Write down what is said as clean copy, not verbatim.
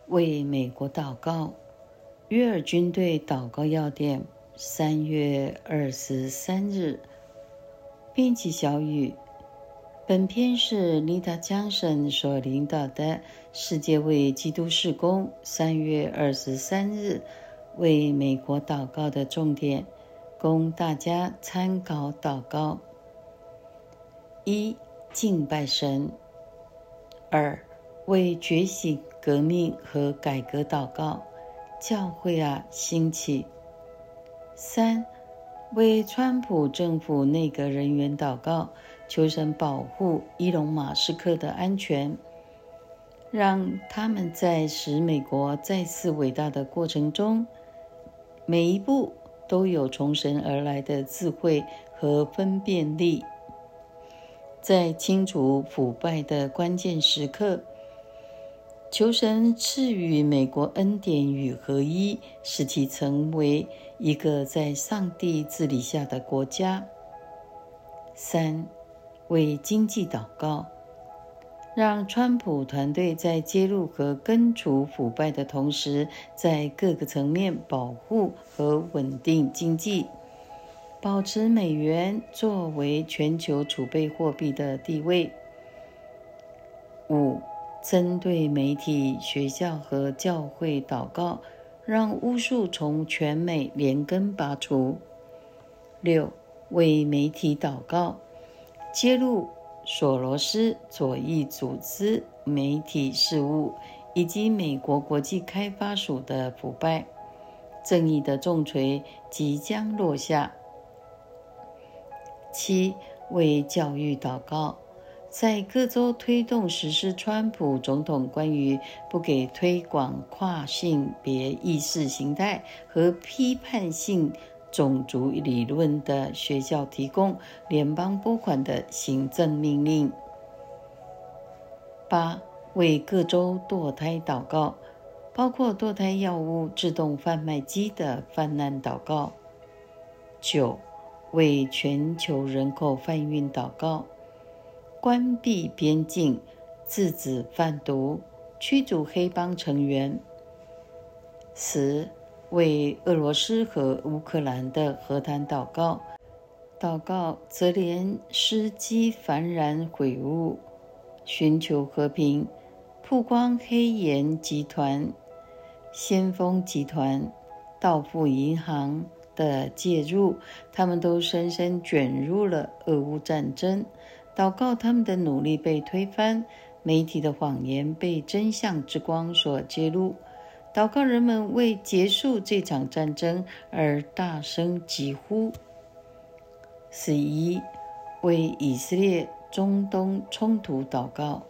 为美国祷告。约尔军队祷告要点，3月23日。编辑小语，本篇是丽达·江森所领导的世界为基督事工3月23日为美国祷告的重点，供大家参考祷告。1. 敬拜神。2. 为觉醒、革命和改革祷告，教会啊，兴起。3. 为川普政府内阁人员祷告，求神保护伊隆·马斯克的安全，让他们在使美国再次伟大的过程中，每一步都有从神而来的智慧和分辨力，在清除腐败的关键时刻，求神赐予美国恩典与合一，使其成为一个在上帝治理下的国家。3. 为经济祷告，让川普团队在揭露和根除腐败的同时，在各个层面保护和稳定经济，保持美元作为全球储备货币的地位。5. 针对媒体、学校和教会祷告，让巫术从全美连根拔除。6. 为媒体祷告，揭露索罗斯左翼组织媒体事务以及美国国际开发署的腐败。正义的重锤即将落下。7. 为教育祷告，在各州推动实施川普总统关于不给推广跨性别意识形态和批判性种族理论的学校提供联邦拨款的行政命令。8. 为各州堕胎祷告，包括堕胎药物自动贩卖机的泛滥祷告。9. 为全球人口贩运祷告，关闭边境，制止贩毒，驱逐黑帮成员。10. 为俄罗斯和乌克兰的和谈祷告，祷告泽连斯基幡然悔悟，寻求和平，曝光黑岩集团、先锋集团、道富银行的介入，他们都深深卷入了俄乌战争。祷告他们的努力被推翻，媒体的谎言被真相之光所揭露。祷告人们为结束这场战争而大声疾呼。11. 为以色列中东冲突祷告，